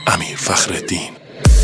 امیرفخرالدین.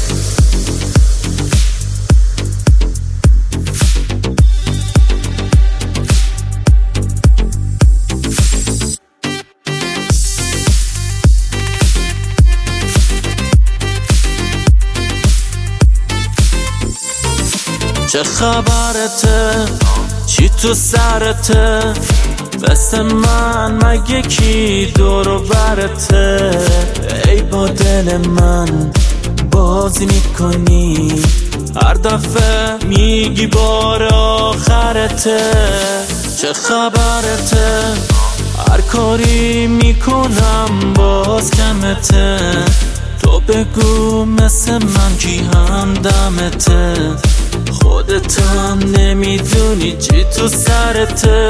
چه خبرته؟ چی تو سرته؟ مثل من مگه کی دور و برته؟ ای با دل من بازی میکنی، هر دفعه میگی بار آخرته. چه خبرته؟ هر کاری میکنم باز کمته. تو بگو مثل من کی همدمته؟ خودت هم نمیدونی چی تو سرته.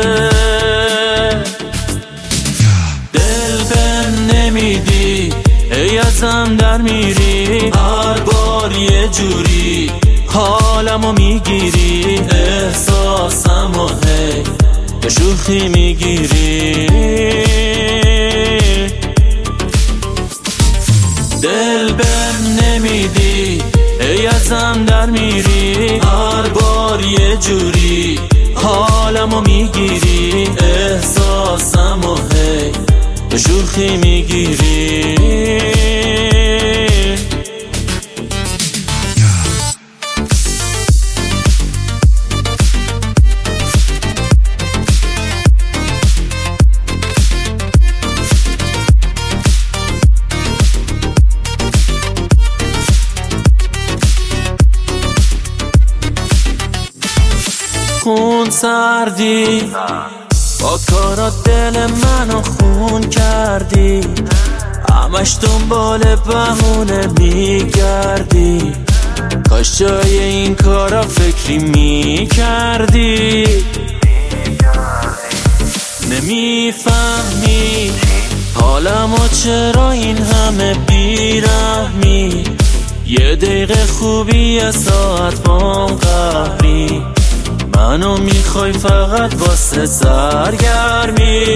دل بهم نمیدی، ای ازم در میری، هر بار یه جوری حالمو میگیری، احساسمو هی به شوخی میگیری. دل بهم نمیدی، ای ازم در میری، هر بار یه جوری حالمو میگیری، احساسمو هی به شوخی میگیری. خون سردی، با کارات دل منو خون کردی، همش دنبال بهونه میگردی، کاش جای این کارا فکری میکردی. نمیفهمی حالمو چرا این همه بیرحمی، یه دقیقه خوبی یه ساعت بام قهری، منو میخوای فقط واسه سرگرمی.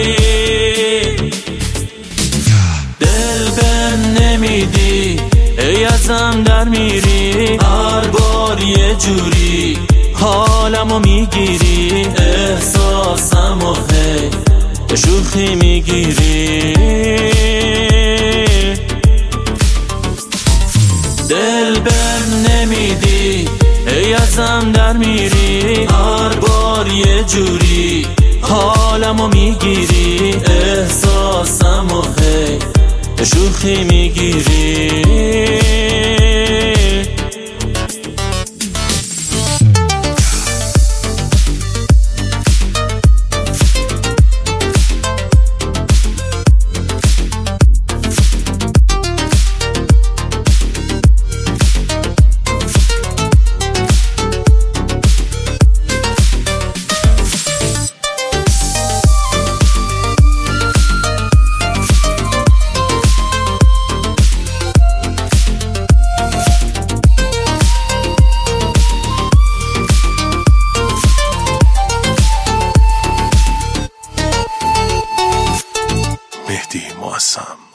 دل بهم نمیدی، ای ازم در میری، هر بار یه جوری حالمو میگیری، احساسمو هی به شوخی میگیری. دل بهم نمیدی، ای ازم در میری، هر بار یه جوری حالمو میگیری، احساسمو هی به شوخی میگیری. مهدی معصم.